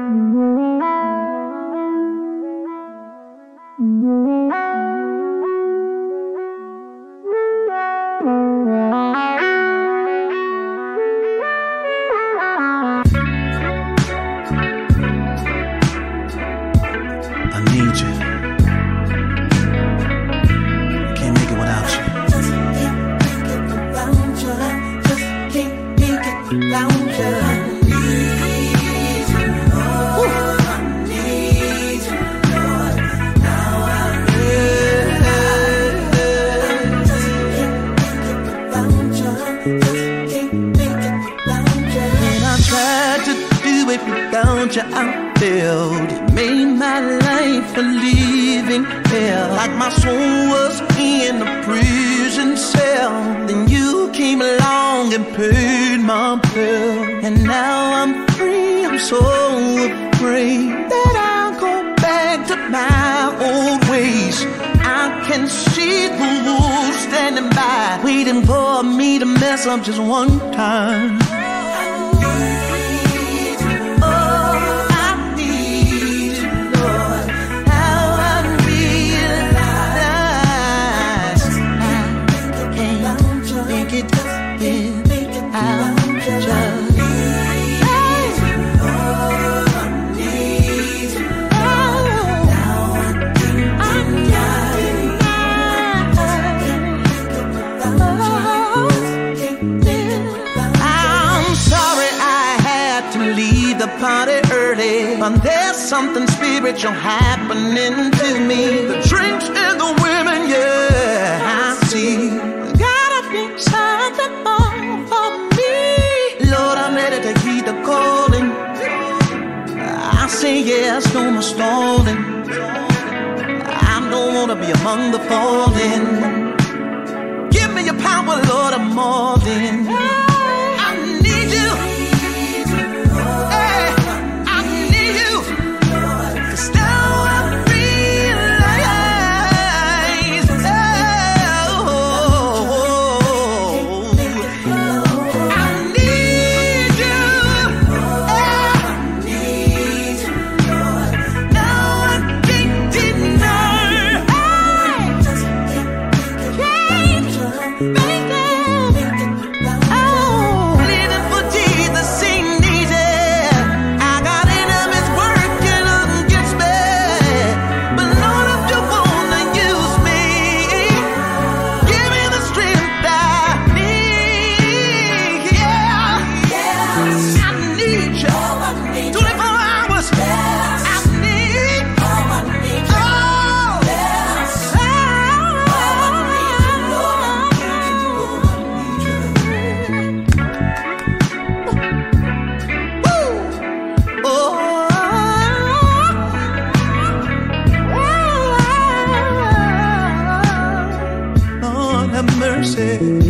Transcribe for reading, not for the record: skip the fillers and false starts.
I failed. It made my life a living hell, like my soul was in a prison cell. Then you came along and paid my bill, and now I'm free. I'm so afraid that I'll go back to my old ways. I can see the wolves standing by, waiting for me to mess up just one time. Party early, but there's something spiritual happening to me. The drinks and the women, yeah, I see. Gotta be something more for me. Lord, I'm ready to heed the calling. I say yes, no more stalling. I don't wanna be among the fallen. Give me your power, Lord, I'm more than. Mercy.